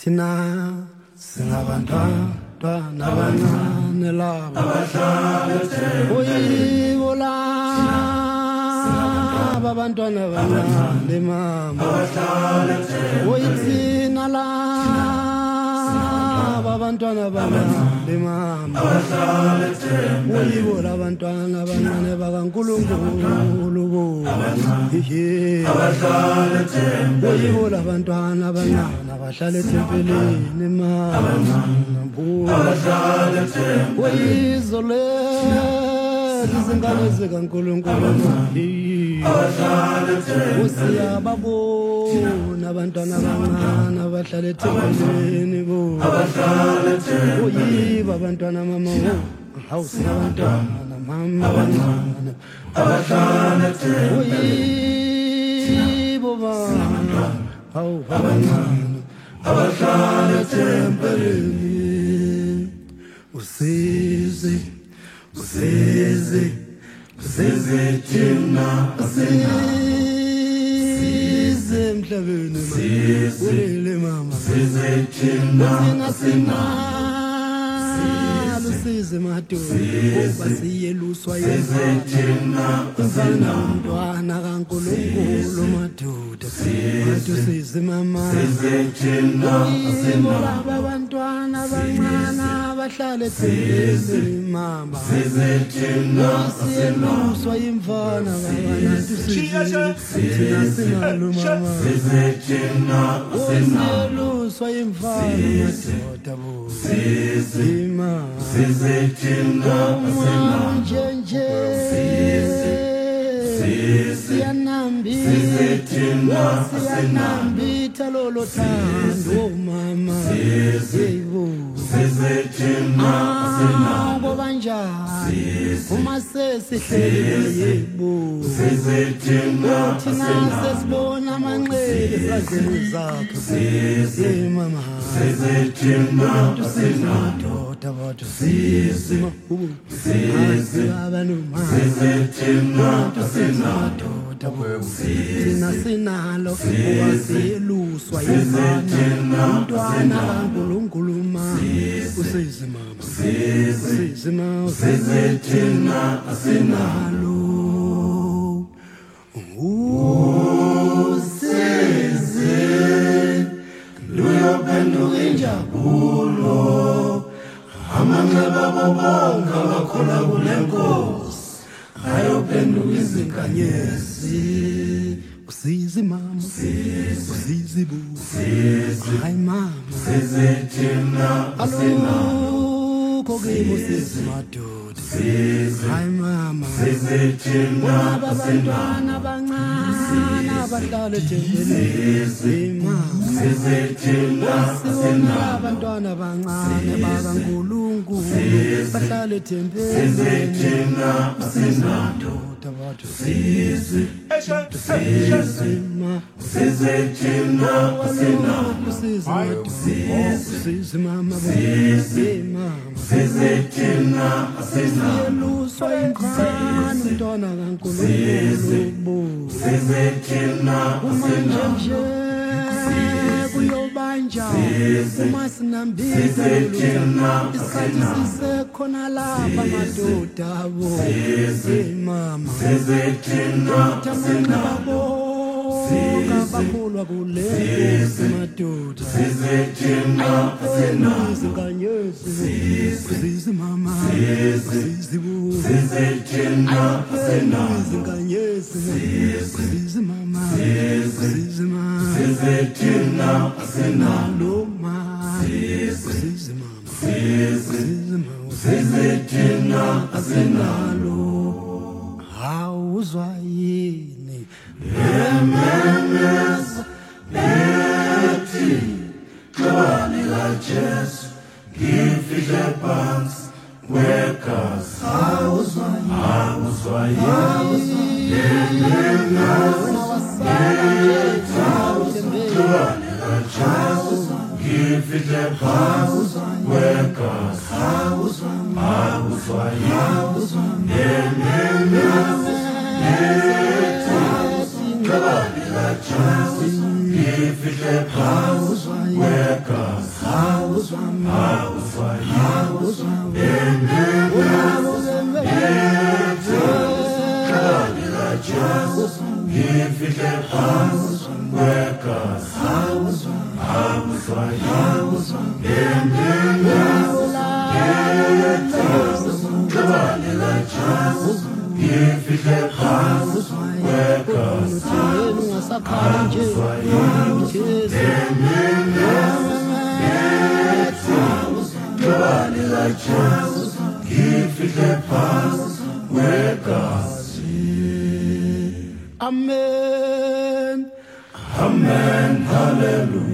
thina singabantwana abancane laba abahlala uyibola abantwana abancane mama abahlala uyithina la abantwana abancane mama abahlala uyibola abantwana abancane bakaNkulunkulu abahlala uyibola abantwana abancane abahlala ethempelini mama abahlala uyizole izingane zikaNkulunkulu usiyababona abantwana abancane abahlala ethempelini bo uyiba abantwana mama awusiyabantwana mama abancane abahlala uyibo baba hawu abancane abahlala ethempelini usize thina size emhlabeni ulele mama size thina size madoda siyeluswa yezithina kusana umntwana kaNkulunkulu madoda size mama size thina abantwana abancane abahlala ethempelini mama size thina siyeluswa imfana babantu thina sinalo mama size thina siyeluswa imfana madoda bo size mama size thina nje siyanambitha lolo thando mama yebo size thina ngoba njani uma sesihleli yebo size thina sesibona amanxele sazini zakho size mama size thina madoda bathu size abantu size thina madoda thina sinalo uwasiyeluswa yizana umntwana kaNkulunkulu usize mama size mama size thina sinalo usize luyophenduka injabulo amanxeba bonke abakhona kule nkosi ayophenduka izinkanyezi usize mama usize bu hayi mama size thina alukho kimi usize madoda hayi mama size thina abantwana abancane abahlala ethempelini mama size thina abantwana abancane bakaNkulunkulu bahlala ethempelini madoda bathu size mama size thina size mama size thina siyeluswa imfana umntwana kaNkulunkulu size thina nje kuyobanja uma sinambitha isikhathi sisekhona lapha madoda abo mama size thina kabakhulwa kule madoda size thina izinkanyezi size mama size thina izinkanyezi size mama size thina sinalo mama size mama size thina sinalo awuzwa yini ememeza bethi xabani kaJesu ngifike phansi kwegazi awuzwa yini ngifike phansi kwegazi awuzwa yini Amen. Amen. Hallelujah.